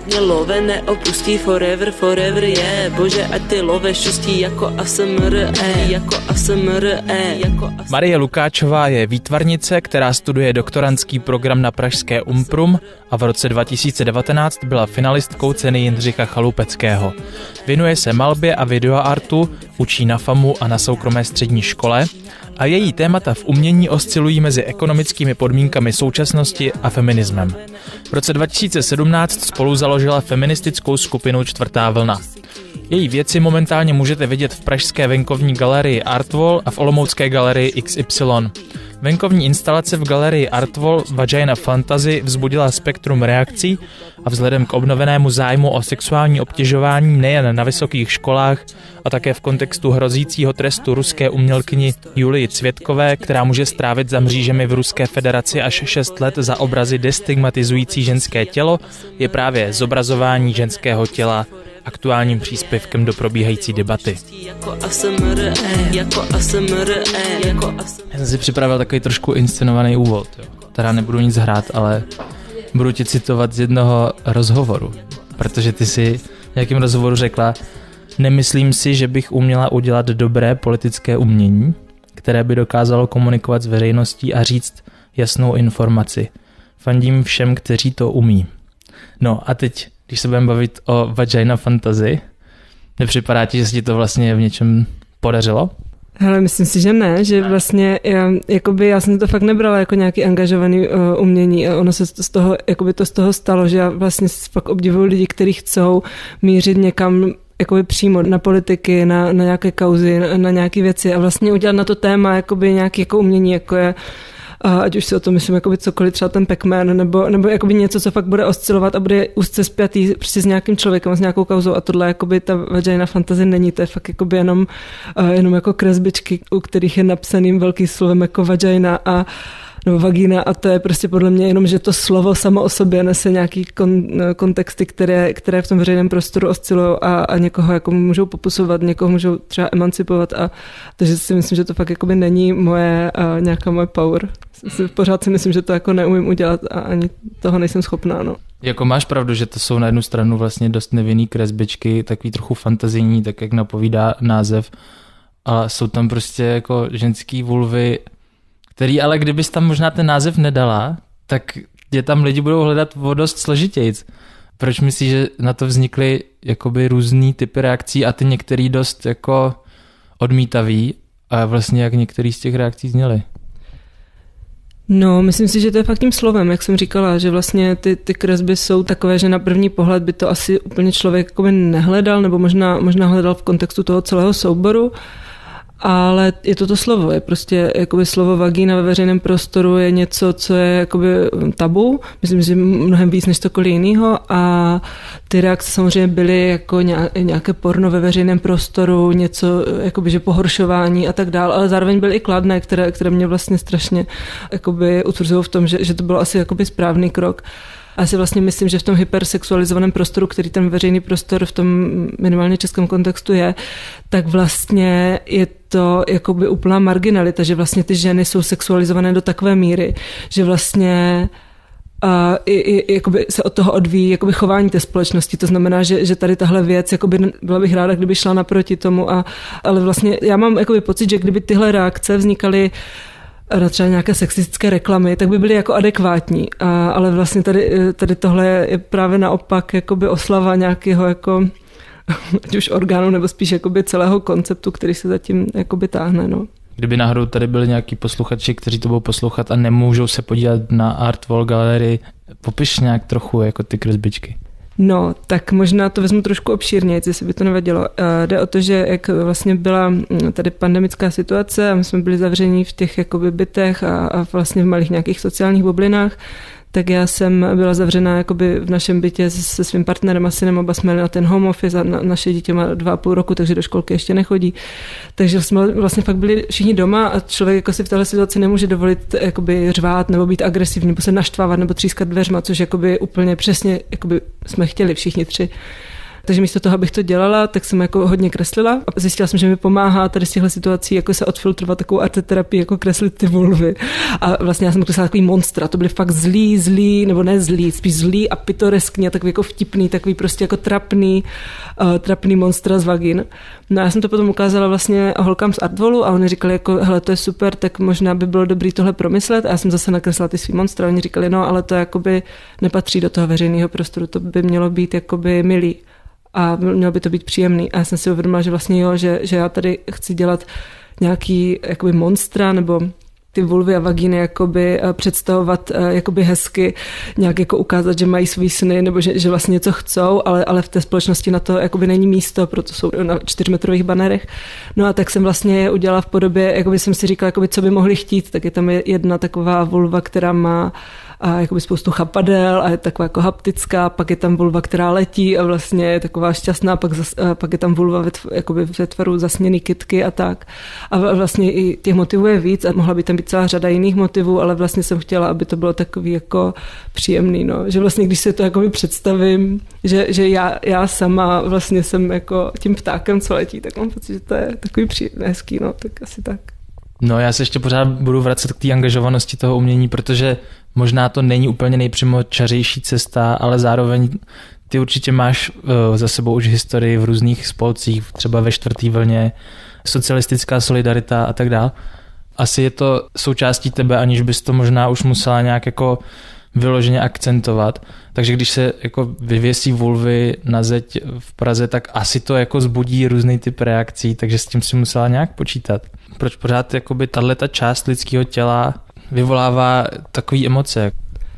ať mě love neopustí forever, forever, yeah. Bože, ať ty love šustí jako ASMR, jako ASMR, jako ASMR. Marie Lukáčová je výtvarnice, která studuje doktorandský program na pražské Umprum a v roce 2019 byla finalistkou ceny Jindřicha Chalupeckého. Věnuje se malbě a videoartu, učí na FAMu a na soukromé střední škole a její témata v umění oscilují mezi ekonomickými podmínkami současnosti a feminismem. V roce 2017 spolu založila feministickou skupinu Čtvrtá vlna. Její věci momentálně můžete vidět v pražské venkovní galerii Artwall a v olomoucké galerii XY. Venkovní instalace v galerii Artwall Vagina Fantasy vzbudila spektrum reakcí a vzhledem k obnovenému zájmu o sexuální obtěžování nejen na vysokých školách a také v kontextu hrozícího trestu ruské umělkyni Julii Cvětkové, která může strávit za mřížemi v Ruské federaci až 6 let za obrazy destigmatizující ženské tělo, je právě zobrazování ženského těla aktuálním příspěvkem do probíhající debaty. Já jsem si připravil takový trošku inscenovaný úvod. Teda nebudu nic hrát, ale budu ti citovat z jednoho rozhovoru, protože ty si v nějakém rozhovoru řekla: nemyslím si, že bych uměla udělat dobré politické umění, které by dokázalo komunikovat s veřejností a říct jasnou informaci. Fandím všem, kteří to umí. No a teď, když se budeme bavit o Vagina Fantasy, nepřipadá ti, že se ti to vlastně v něčem podařilo? Hele, myslím si, že ne, že vlastně já jsem to fakt nebrala jako nějaký angažovaný umění a ono se z toho stalo, že já vlastně fakt obdivuju lidi, kteří chcou mířit někam jakoby přímo na politiky, na nějaké kauzy, na nějaké věci a vlastně udělat na to téma jakoby nějaké jako umění, jako je ať už si o tom myslím jakoby cokoliv, třeba ten Pac-Man, nebo jakoby něco, co fakt bude oscilovat a bude úzce spjatý prostě s nějakým člověkem, s nějakou kauzou a tohle jakoby ta Vagina Fantasy není, to je fakt jakoby jenom jako kresbičky, u kterých je napsaným velkým slovem jako vagina nebo vagina a to je prostě podle mě jenom, že to slovo samo o sobě nese nějaký kontexty, které v tom veřejném prostoru oscilují a někoho jako můžou popusovat, někoho můžou třeba emancipovat a takže si myslím, že to fakt jakoby není nějaká moje power. Pořád si myslím, že to jako neumím udělat a ani toho nejsem schopná, no. Jako máš pravdu, že to jsou na jednu stranu vlastně dost nevinný kresbičky, takový trochu fantazijní, tak jak napovídá název, a jsou tam prostě jako ženský vulvy, který ale kdybys tam možná ten název nedala, tak je tam lidi budou hledat o dost složitějc. Proč myslíš, že na to vznikly jakoby různý typy reakcí a ty některý dost jako odmítavý a vlastně jak některý z těch reakcí zněly? No, myslím si, že to je fakt tím slovem, jak jsem říkala, že vlastně ty kresby jsou takové, že na první pohled by to asi úplně člověk jakoby nehledal, nebo možná hledal v kontextu toho celého souboru, ale je to slovo, je prostě jakoby slovo vagína ve veřejném prostoru je něco, co je jakoby tabu, myslím, že mnohem víc než cokoliv jiného a ty reakce samozřejmě byly jako nějaké porno ve veřejném prostoru, něco jakoby, že pohoršování a tak dál, ale zároveň byly i kladné, které mě vlastně strašně jakoby utvrzují v tom, že to bylo asi jakoby správný krok. A si vlastně myslím, že v tom hypersexualizovaném prostoru, který ten veřejný prostor v tom minimálně českém kontextu je, tak vlastně je to jakoby úplná marginalita, že vlastně ty ženy jsou sexualizované do takové míry, že vlastně jakoby se od toho odvíjí jakoby chování té společnosti. To znamená, že tady tahle věc, jakoby byla bych ráda, kdyby šla naproti tomu, ale vlastně já mám jakoby pocit, že kdyby tyhle reakce vznikaly na třeba nějaké sexistické reklamy, tak by byly jako adekvátní. Ale vlastně tady tohle je právě naopak jakoby oslava nějakého jako ať už orgánu, nebo spíš jakoby celého konceptu, který se zatím jakoby táhne. No. Kdyby náhodou tady byli nějaký posluchači, kteří to budou poslouchat a nemůžou se podívat na Artwall galerii, popiš nějak trochu jako ty kresbičky. No, tak možná to vezmu trošku obšírněji, jestli by to nevadilo. Jde o to, že jak vlastně byla tady pandemická situace a my jsme byli zavření v těch jakoby bytech a vlastně v malých nějakých sociálních bublinách, tak já jsem byla zavřená jakoby v našem bytě se svým partnerem a synem, oba jsme na ten home office a naše dítě má 2,5 roku, takže do školky ještě nechodí. Takže jsme vlastně fakt byli všichni doma a člověk jako si v téhle situaci nemůže dovolit jakoby řvát nebo být agresivní, nebo se naštvávat nebo třískat dveřma, což jakoby úplně přesně jakoby jsme chtěli všichni tři. Takže místo toho, abych to dělala, tak jsem jako hodně kreslila. Zjistila jsem, že mi pomáhá tady z těchto situací jako se odfiltrovat takovou arteterapii, jako kreslit ty vulvy. A vlastně já jsem kreslila takový monstra, to byly fakt zlý, nebo ne zlý, spíš zlý a pitoreskní a takový jako vtipný, takový prostě jako trapný monstra z vagín. No a já jsem to potom ukázala vlastně holkám z Artvolu a oni říkali jako, hele, to je super, tak možná by bylo dobrý tohle promyslet. A já jsem zase nakreslila ty svý monstra. Oni říkali, no, ale to jakoby nepatří do toho veřejného prostoru, to by mělo být jakoby milý a mělo by to být příjemný. A já jsem si uvědomila, že vlastně jo, že já tady chci dělat nějaký jakoby monstra nebo ty vulvy a vagíny jakoby představovat jakoby hezky, nějak jako ukázat, že mají svý sny nebo že vlastně něco chcou, ale v té společnosti na to jakoby není místo, proto jsou na 4metrových banerech. No a tak jsem vlastně je udělala v podobě, jakoby jsem si říkala, jakoby, co by mohli chtít, tak je tam jedna taková vulva, která má a jakoby spoustu chapadel a je taková jako haptická, pak je tam vulva, která letí a vlastně je taková šťastná, pak je tam vulva jakoby ve tvaru zasněný kytky a tak. A vlastně i těch motivů je víc a mohla by tam být celá řada jiných motivů, ale vlastně jsem chtěla, aby to bylo takový jako příjemný, no. Že vlastně, když se to jakoby představím, že já sama vlastně jsem jako tím ptákem, co letí, tak mám pocit, že to je takový hezký, no, tak asi tak. No, já se ještě pořád budu vracet k té angažovanosti toho umění, protože možná to není úplně nejpřímočařejší cesta, ale zároveň ty určitě máš za sebou už historii v různých spolcích, třeba ve 4. vlně, socialistická solidarita a tak dále. Asi je to součástí tebe, aniž bys to možná už musela nějak jako vyloženě akcentovat. Takže když se jako vyvěsí vulvy na zeď v Praze, tak asi to jako zbudí různý typ reakcí, takže s tím si musela nějak počítat. Proč pořád jakoby tato část lidského těla vyvolává takové emoce?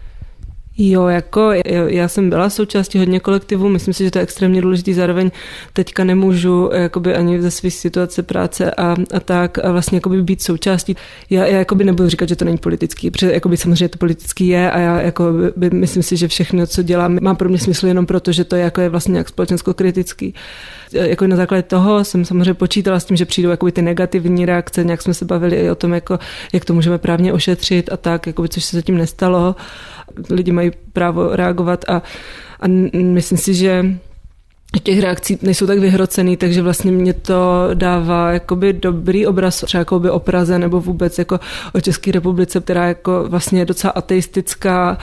Jo, jako já jsem byla součástí hodně kolektivů, myslím si, že to je extrémně důležitý, zároveň teďka nemůžu jakoby ani ze své situace práce a tak a vlastně jakoby být součástí. Já jakoby nebudu říkat, že to není politický, protože jakoby samozřejmě to politický je a já jakoby myslím si, že všechno, co dělám, má pro mě smysl jenom proto, že to je vlastně nějak společensko-kritický. Jako na základě toho jsem samozřejmě počítala s tím, že přijdou jakoby ty negativní reakce, nějak jsme se bavili i o tom, jako, jak to můžeme právně ošetřit a tak, jakoby, což se zatím nestalo. Lidi mají právo reagovat a myslím si, že těch reakcí nejsou tak vyhrocený, takže vlastně mě to dává jakoby dobrý obraz třeba jakoby o Praze nebo vůbec jako o České republice, která jako vlastně je docela ateistická.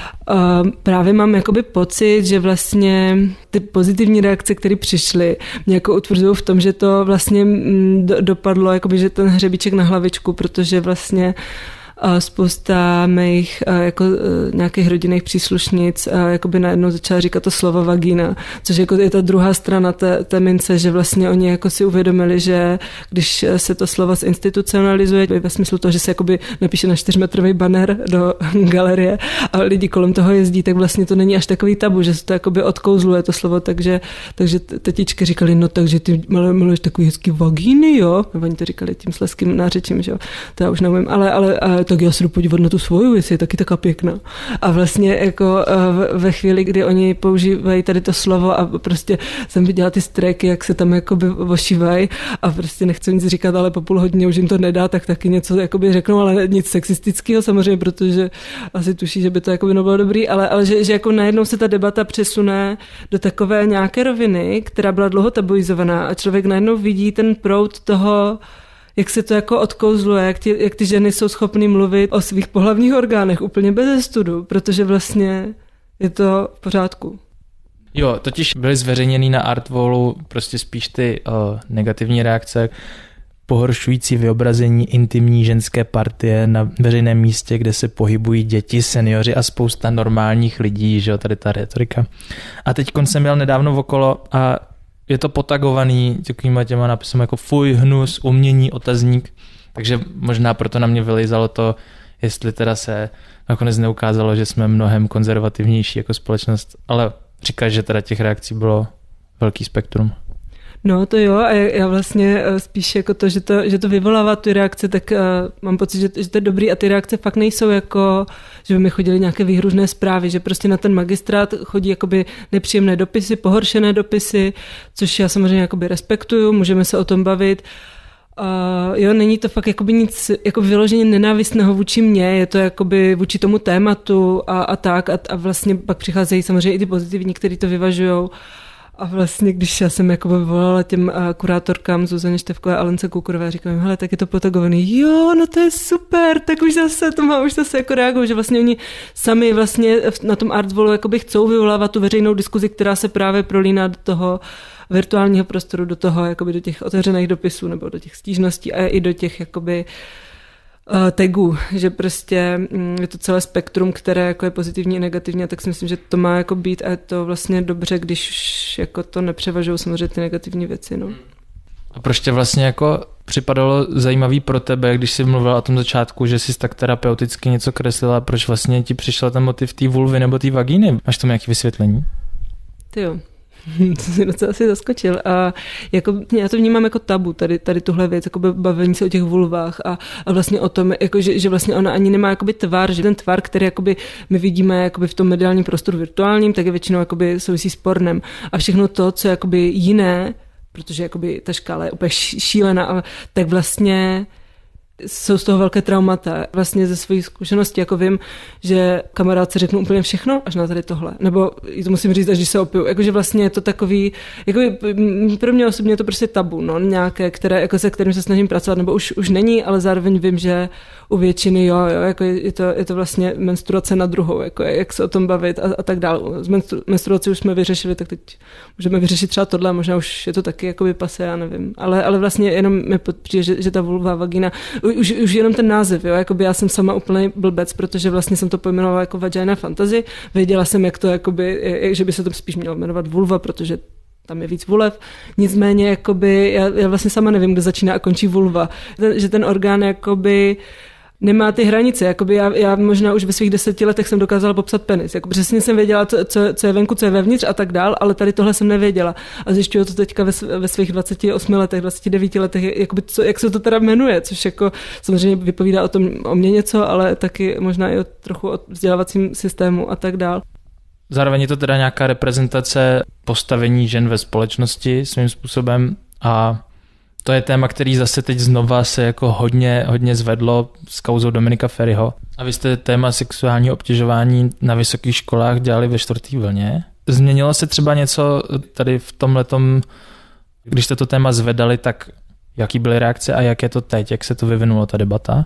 Právě mám jakoby pocit, že vlastně ty pozitivní reakce, které přišly, mě jako utvrzují v tom, že to vlastně dopadlo, jakoby, že ten hřebíček na hlavičku, protože vlastně spousta mých jako nějakých rodinných příslušnic jakoby najednou začala říkat to slovo vagína, což jako je ta druhá strana té mince, že vlastně oni jako si uvědomili, že když se to slovo zinstitucionalizuje ve smyslu toho, že se jakoby napíše na 4metrový banner do galerie a lidi kolem toho jezdí, tak vlastně to není až takový tabu, že se to jakoby odkouzluje to slovo, takže tetičky říkali, no takže ty miluješ takový hezký vagíny, jo? No, oni to říkali tím slezským nářečím, že jo? To já už nevím, ale tak já se jdu podívat na tu svoju, jestli je taky taká pěkná. A vlastně jako ve chvíli, kdy oni používají tady to slovo a prostě jsem viděla ty stréky, jak se tam jakoby ošívají a prostě nechci nic říkat, ale po půl hodině už jim to nedá, tak taky něco jakoby řeknou, ale nic sexistického samozřejmě, protože asi tuší, že by to jakoby nebylo dobrý, ale že jako najednou se ta debata přesune do takové nějaké roviny, která byla dlouho tabuizovaná a člověk najednou vidí ten proud toho, jak se to jako odkouzluje, jak ty ženy jsou schopny mluvit o svých pohlavních orgánech úplně bez studu, protože vlastně je to v pořádku. Jo, totiž byly zveřejněný na Artwallu prostě spíš ty negativní reakce, pohoršující vyobrazení intimní ženské partie na veřejném místě, kde se pohybují děti, seniori a spousta normálních lidí, že jo, tady ta retorika. A teď jsem jel nedávno okolo a je to potagovaný těma napisem jako fuj, hnus, umění, otazník, takže možná proto na mě vylejzalo to, jestli teda se nakonec neukázalo, že jsme mnohem konzervativnější jako společnost, ale říkáš, že teda těch reakcí bylo velký spektrum. No to jo, a já vlastně spíš jako to, že to vyvolává ty reakce, tak mám pocit, že to je dobrý a ty reakce fakt nejsou jako, že by mi chodily nějaké výhružné zprávy, že prostě na ten magistrát chodí jakoby nepříjemné dopisy, pohoršené dopisy, což já samozřejmě jakoby respektuju, můžeme se o tom bavit. Jo, není to fakt jakoby nic jako vyloženě nenávistného vůči mně, je to jakoby vůči tomu tématu a tak a vlastně pak přicházejí samozřejmě i ty pozitivní, kteří to vyvažujou. A vlastně, když já jsem jako volala těm kurátorkám Zuzaně Števkové a Lence Kukurové, říkám jim, hele, tak je to fotogovaný, jo, no to je super, tak už zase jako reagují, že vlastně oni sami vlastně na tom Artswallu jakoby chcou vyvolávat tu veřejnou diskuzi, která se právě prolíná do toho virtuálního prostoru, do toho, jakoby do těch otevřených dopisů nebo do těch stížností a i do těch jakoby tagů, že prostě je to celé spektrum, které jako je pozitivní i negativní, a tak si myslím, že to má jako být a je to vlastně dobře, když jako to nepřevažují samozřejmě ty negativní věci. No. A proč tě vlastně jako připadalo zajímavý pro tebe, když jsi mluvila o tom začátku, že jsi tak terapeuticky něco kreslila, proč vlastně ti přišel ten motiv té vulvy nebo té vagíny? Máš tomu nějaké vysvětlení? Tyjo. To si docela asi zaskočil. A jako, já to vnímám jako tabu, tady tuhle věc, jako bavení se o těch vulvách a vlastně o tom, jako, že vlastně ona ani nemá jakoby tvar, že ten tvar, který jakoby my vidíme jakoby v tom mediálním prostoru virtuálním, tak je většinou jakoby souvisí s pornem. A všechno to, co je jakoby jiné, protože jakoby ta škála je úplně šílená, tak vlastně jsou z toho velké traumata. Vlastně ze svých zkušeností jako vím, že kamarádce řeknu úplně všechno, až na tady tohle. Nebo to musím říct, až když se opiju. Jakože vlastně je to takový, jakoby pro mě osobně je to prostě tabu, no, nějaké, které, jako se kterým se snažím pracovat, nebo už není, ale zároveň vím, že u většiny jo, jako je to vlastně menstruace na druhou, jako jak se o tom bavit a tak dále. Z menstruaci už jsme vyřešili, tak teď můžeme vyřešit třeba tohle, možná už je to taky jakoby pase, já nevím. Ale vlastně jenom mi přijde, že ta vulva, vagina, už jenom ten název, jo, jakoby já jsem sama úplný blbec, protože vlastně jsem to pojmenovala jako vagina fantasy, věděla jsem, jak to jakoby, že by se to spíš mělo jmenovat vulva, protože tam je víc vulev, nicméně jakoby, já vlastně sama nevím, kde začíná a končí vulva, že ten orgán jakoby nemá ty hranice, jakoby já možná už ve svých 10 letech jsem dokázala popsat penis, jako přesně jsem věděla, co je venku, co je vevnitř a tak dál, ale tady tohle jsem nevěděla a zjišťuju to teďka ve svých 28 letech, 29 letech, jakoby jak se to teda jmenuje, což jako samozřejmě vypovídá o mě něco, ale taky možná i trochu o vzdělávacím systému a tak dál. Zároveň je to teda nějaká reprezentace postavení žen ve společnosti svým způsobem a to je téma, který zase teď znova se jako hodně zvedlo s kauzou Dominika Feriho. A vy jste téma sexuální obtěžování na vysokých školách dělali ve 4. vlně. Změnilo se třeba něco tady v tomhletom, když jste to téma zvedali, tak jaký byly reakce a jak je to teď, jak se to vyvinulo ta debata?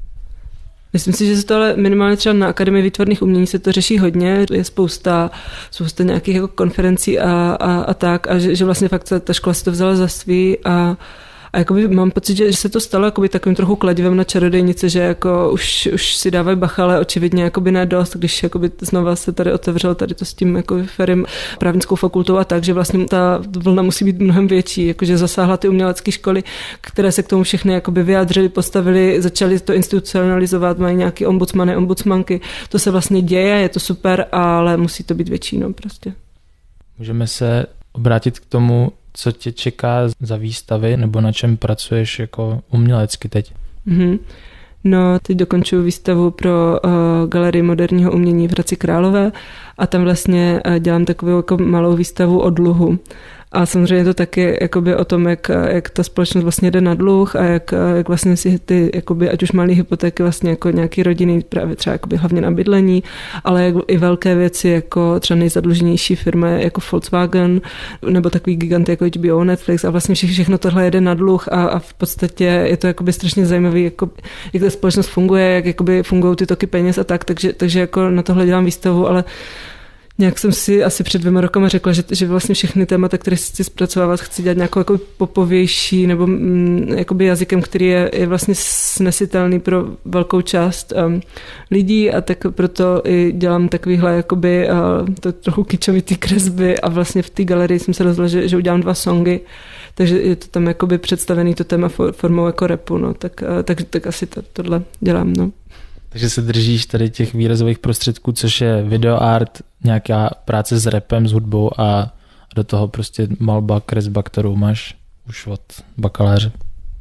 Myslím si, že se to ale minimálně třeba na Akademii výtvarných umění se to řeší hodně, je spousta nějakých jako konferencí a tak a že vlastně fakt ta škola si to vzala za svý a jakoby mám pocit, že se to stalo jakoby takovým trochu kladivem na čarodejnice, že jako už si dávají bacha, ale očividně jakoby ne dost, když jakoby znova se tady otevřelo tady to s tím jako Ferim právnickou fakultou a tak, že vlastně ta vlna musí být mnohem větší, jakože zasáhla ty umělecké školy, které se k tomu všechny jakoby vyjádřili, postavili, začali to institucionalizovat, mají nějaký ombudsmany, ombudsmanky, to se vlastně děje, je to super, ale musí to být větší, no prostě. Můžeme se obrátit k tomu, co tě čeká za výstavy, nebo na čem pracuješ jako umělecky teď? Mm-hmm. No, teď dokončuju výstavu pro Galerii moderního umění v Hradci Králové a tam vlastně dělám takovou jako malou výstavu o dluhu. A samozřejmě to taky jakoby o tom, jak ta společnost vlastně jde na dluh a jak vlastně si ty, jakoby, ať už malé hypotéky vlastně jako nějaký rodiny, právě třeba jakoby hlavně na bydlení, ale jak i velké věci, jako třeba nejzadluženější firmy jako Volkswagen, nebo takový giganty jako HBO, Netflix a vlastně všechno tohle jede na dluh a v podstatě je to jakoby strašně zajímavý, jako, jak ta společnost funguje, jak jakoby fungují ty toky peněz a tak, takže jako na tohle dělám výstavu, ale nějak jsem si asi před 2 rokama řekla, že vlastně všechny témata, které chci zpracovávat, chci dělat nějakou jako popovější nebo jakoby jazykem, který je vlastně snesitelný pro velkou část lidí a tak proto i dělám takovýhle jakoby to trochu kičovitý kresby a vlastně v té galerii jsem se rozhodla, že udělám 2 songy, takže je to tam jakoby představený to téma formou jako rapu, no, tak asi tohle dělám, no. Takže se držíš tady těch výrazových prostředků, což je videoart, nějaká práce s rapem, s hudbou a do toho prostě malba, kresba, kterou máš už od bakaláře.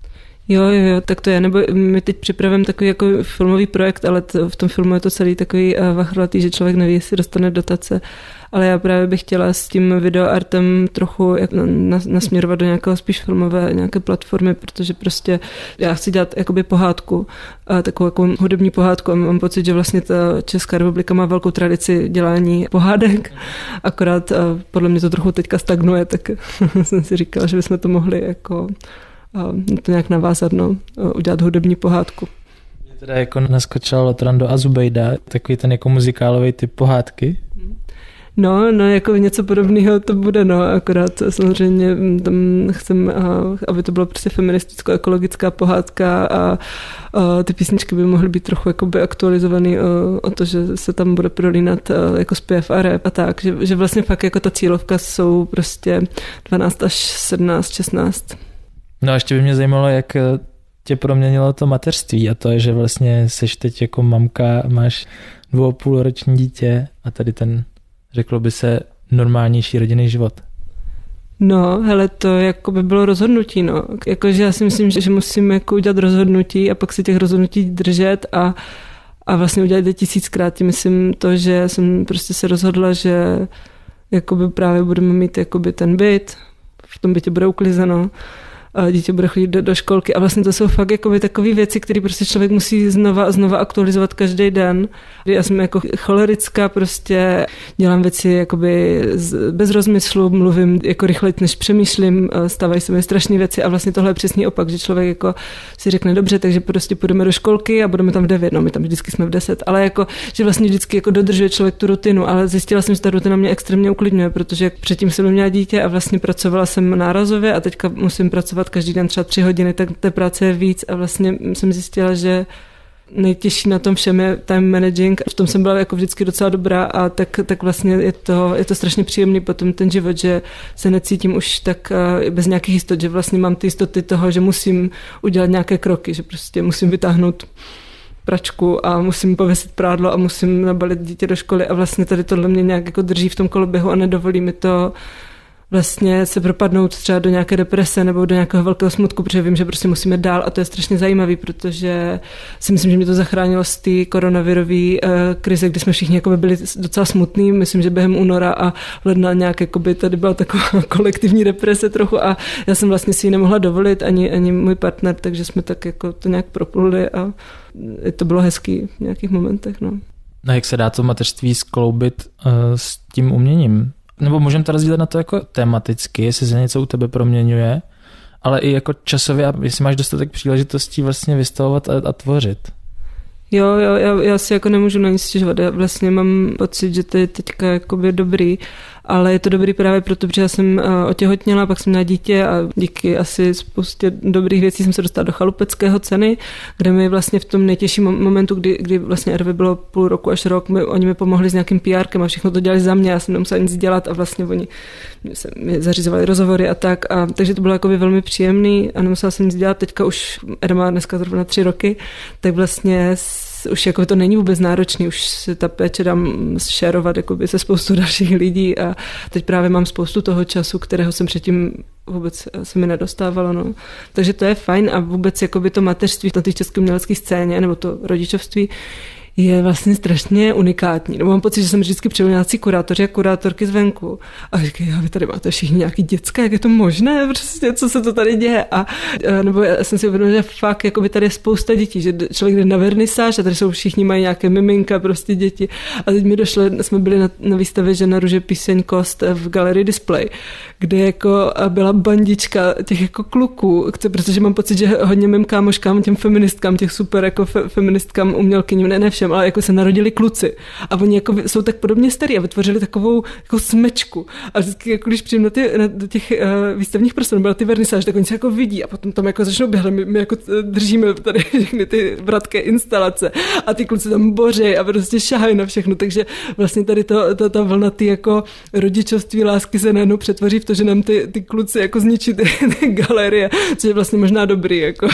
Jo, tak to je, nebo my teď připravujeme takový jako filmový projekt, ale v tom filmu je to celý takový vachlatý, že člověk neví, jestli dostane dotace, ale já právě bych chtěla s tím videoartem trochu nasměrovat do nějakého spíš filmové nějaké platformy, protože prostě já chci dělat jakoby pohádku, takovou jako hudební pohádku a mám pocit, že vlastně ta Česká republika má velkou tradici dělání pohádek, akorát podle mě to trochu teďka stagnuje, tak jsem si říkala, že bychom to mohli jako to nějak navázat, udělat hudební pohádku. Mě teda jako naskočil Lotrando a Zubejda, takový ten jako muzikálový typ pohádky. No, jako něco podobného to bude, akorát samozřejmě tam chcem, aby to bylo prostě feministicko-ekologická pohádka a ty písničky by mohly být trochu jakoby aktualizovaný o to, že se tam bude prolínat jako zpěv a rap a tak, že vlastně fakt jako ta cílovka jsou prostě 12 až 17, 16. No a ještě by mě zajímalo, jak tě proměnilo to mateřství a to je, že vlastně seš teď jako mamka, máš 2,5roční dítě a tady ten, řeklo by se, normálnější rodinný život. No, hele, to jako by bylo rozhodnutí, Jakože já si myslím, že musím jako udělat rozhodnutí a pak si těch rozhodnutí držet a vlastně udělat 1000krát. Tím myslím to, že jsem prostě se rozhodla, že jakoby právě budeme mít jakoby ten byt, v tom bytě bude uklizeno, a dítě bude chodit do školky a vlastně to jsou fakt jakoby takové věci, které prostě člověk musí znova aktualizovat každý den. Já jsem jako cholerická, prostě dělám věci jakoby bez rozmyslu, mluvím jako rychleji, než přemýšlím, stávají se mi strašné věci a vlastně tohle je přesný opak, že člověk jako si řekne dobře, takže prostě půjdeme do školky a budeme tam v 9, my tam vždycky jsme v 10, ale jako, že vlastně vždycky jako dodržuje člověk tu rutinu, ale zjistila jsem, že ta rutina mě extrémně uklidňuje, protože předtím jsem měla dítě a vlastně pracovala jsem nárazově a teďka musím pracovat každý den třeba 3 hodiny, tak té práce je víc a vlastně jsem zjistila, že nejtěžší na tom všem je time managing. V tom jsem byla jako vždycky docela dobrá a tak vlastně je to strašně příjemný potom ten život, že se necítím už tak bez nějakých jistot, že vlastně mám ty jistoty toho, že musím udělat nějaké kroky, že prostě musím vytáhnout pračku a musím pověsit prádlo a musím nabalit dítě do školy a vlastně tady tohle mě nějak jako drží v tom koloběhu a nedovolí mi to vlastně se propadnout třeba do nějaké deprese nebo do nějakého velkého smutku, protože vím, že prostě musíme dál a to je strašně zajímavý, protože si myslím, že mě to zachránilo z té koronavirové krize, kdy jsme všichni jako byli docela smutní, myslím, že během února a ledna nějak jakoby tady byla taková kolektivní deprese trochu a já jsem vlastně si ji nemohla dovolit, ani můj partner, takže jsme tak jako to nějak propluli a to bylo hezký v nějakých momentech. No jak se dá to mateřství skloubit s tím uměním? Nebo můžeme to rozdělit na to jako tematicky, jestli se něco u tebe proměňuje, ale i jako časově, jestli máš dostatek příležitostí vlastně vystavovat a tvořit. Jo, já si jako nemůžu na nic stěžovat. Já vlastně mám pocit, že to je teďka jakoby dobrý, ale je to dobrý právě proto, protože já jsem otěhotněla, pak jsem měla dítě a díky asi spoustě dobrých věcí jsem se dostala do chalupeckého ceny, kde mi vlastně v tom nejtěžším momentu, kdy vlastně RV bylo půl roku až rok, oni mi pomohli s nějakým PRkem a všechno to dělali za mě, já jsem nemusela nic dělat a vlastně oni mi zařizovali rozhovory a tak. Takže to bylo jakoby velmi příjemný a nemusela jsem nic dělat. Teďka už Eda má dneska zrovna 3 roky, tak vlastně už jako to není vůbec náročný, už se ta péče dám šerovat jakoby se spoustu dalších lidí a teď právě mám spoustu toho času, kterého jsem předtím vůbec se mi nedostávalo. Takže to je fajn a vůbec jakoby to mateřství na té české umělecké scéně nebo to rodičovství je vlastně strašně unikátní. No, mám pocit, že jsem vždycky přijel nějací kurátoři a kurátorky zvenku a říkají, vy tady máte všichni nějaký děcka, jak je to možné, prostě, co se to tady děje. Nebo já jsem si uvědomila, že fakt jakoby tady je spousta dětí, že člověk jde na vernisáž a tady jsou všichni mají nějaké miminka, prostě děti. A teď mi došlo, jsme byli na výstavě Žena růže píseň Kost v galerii Display, kde jako byla bandička těch jako kluků, protože mám pocit, že hodně mým kámoškám, těm feministkám, těch super jako feministkám, umělkyním, ne všem, ale jako se narodili kluci a oni jako jsou tak podobně starí a vytvořili takovou jako smečku a vždycky jako když přijím do těch výstavních prostor, byla ty vernisáž, tak oni se jako vidí a potom tam jako začnou běhat, my jako držíme tady všechny ty bratké instalace a ty kluci tam bořejí a prostě šahají na všechno, takže vlastně tady ta vlna ty jako rodičovství, lásky se najednou přetvoří v to, že nám ty kluci jako zničí ty galerie, což je vlastně možná dobrý jako.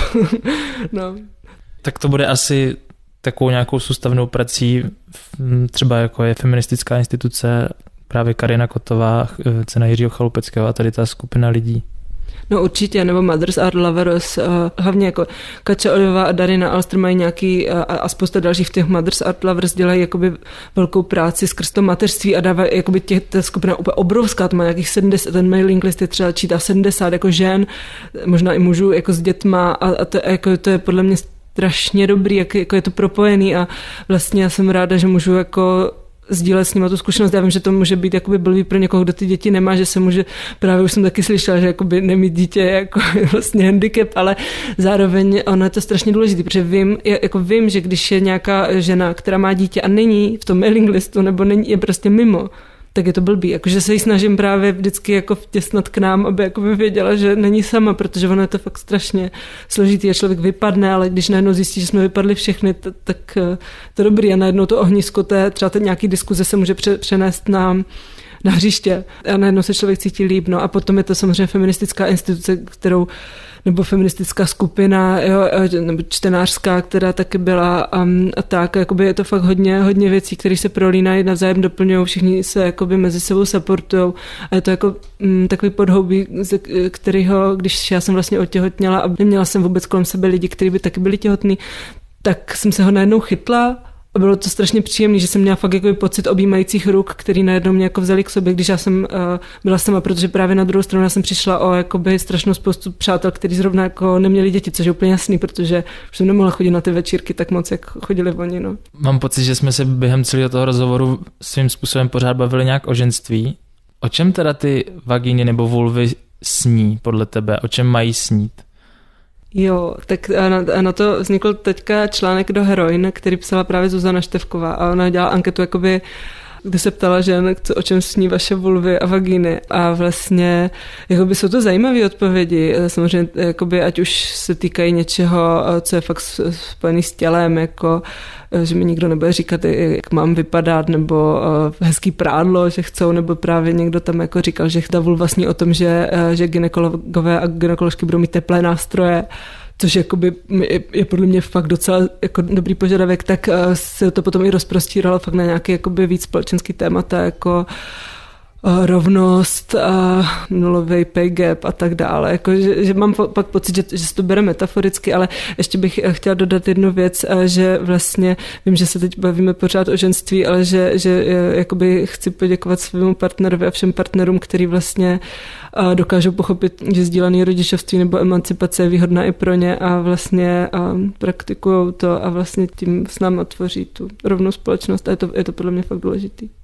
No. Tak to bude asi takovou nějakou soustavnou prací, třeba jako je feministická instituce, právě Karina Kotová, cena Jiřího Chalupeckého a tady ta skupina lidí. No určitě, nebo Mothers Are Lovers, hlavně jako Kača Olivová a Darina Alster mají nějaký a spousta dalších v těch Mothers Are Lovers dělají jakoby velkou práci skrz to mateřství a dávají jakoby ta skupina úplně obrovská, to má nějakých 70, ten mailing list je třeba čítá 70 jako žen, možná i mužů jako s dětma a to je podle mě strašně dobrý, jako je to propojený a vlastně já jsem ráda, že můžu jako sdílet s nima tu zkušenost. Já vím, že to může být jakoby blbý pro někoho, kdo ty děti nemá, že se může, právě už jsem taky slyšela, že jakoby nemít dítě je jako vlastně handicap, ale zároveň ono je to strašně důležité, protože vím, že když je nějaká žena, která má dítě a není v tom mailing listu, nebo je prostě mimo, tak je to blbý. Jakože se jí snažím právě vždycky jako vtěsnat k nám, aby jakoby věděla, že není sama, protože ono je to fakt strašně složitý a člověk vypadne, ale když najednou zjistí, že jsme vypadli všechny, tak to dobrý a najednou to ohnisko třeba nějaký diskuze se může přenést na hřiště a najednou se člověk cítí líp. No a potom je to samozřejmě feministická instituce, nebo feministická skupina, nebo čtenářská, která taky byla a tak, jakoby je to fakt hodně věcí, které se prolínají, navzájem doplňují, všichni se jakoby mezi sebou supportujou a je to jako takový podhoubí, kterýho, když já jsem vlastně otěhotněla a neměla jsem vůbec kolem sebe lidi, kteří by taky byli těhotní, tak jsem se ho najednou chytla. A bylo to strašně příjemné, že jsem měla fakt jako pocit objímajících ruk, který najednou mě jako vzali k sobě, když já jsem byla sama, protože právě na druhou stranu já jsem přišla o jakoby strašnou spoustu přátel, kteří zrovna jako neměli děti, což je úplně jasný, protože už jsem nemohla chodit na ty večírky tak moc, jak chodili oni. No. Mám pocit, že jsme se během celého toho rozhovoru svým způsobem pořád bavili nějak o ženství. O čem teda ty vagíny nebo vulvy sní podle tebe? O čem mají snít? Jo, tak na to vznikl teďka článek do Heroin, který psala právě Zuzana Števková a ona dělala anketu, jakoby, kde se ptala žen, o čem sní vaše vulvy a vagíny a vlastně jakoby jsou to zajímavé odpovědi, samozřejmě jakoby, ať už se týkají něčeho, co je fakt spojený s tělem, jako že mi nikdo nebude říkat, jak mám vypadat, nebo hezký prádlo, že chcou, nebo právě někdo tam jako říkal, že ta vulva sní o tom, že gynekologové a gynekoložky budou mít teplé nástroje, což jakoby je podle mě fakt docela jako dobrý požadavek, tak se to potom i rozprostíralo fakt na nějaké jakoby víc společenský témata, jako rovnost, nulový pay gap a tak dále. Jako, že mám pak pocit, že se to bere metaforicky, ale ještě bych chtěla dodat jednu věc, že vlastně vím, že se teď bavíme pořád o ženství, ale že jakoby chci poděkovat svému partnerovi a všem partnerům, který vlastně dokážou pochopit, že sdílené rodičovství nebo emancipace je výhodná i pro ně a vlastně praktikují to a vlastně tím s námi tvoří tu rovnou společnost a je to podle mě fakt důležitý.